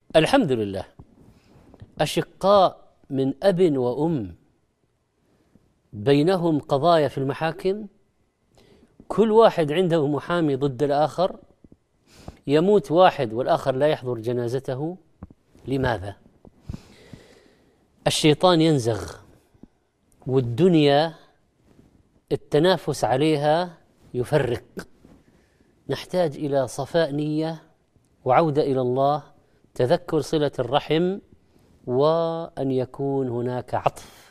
الحمد لله، أشقاء من أب وأم بينهم قضايا في المحاكم، كل واحد عنده محامي ضد الآخر، يموت واحد والآخر لا يحضر جنازته. لماذا؟ الشيطان ينزغ، والدنيا التنافس عليها يفرق. نحتاج إلى صفاء نية وعودة إلى الله، تذكر صلة الرحم، وأن يكون هناك عطف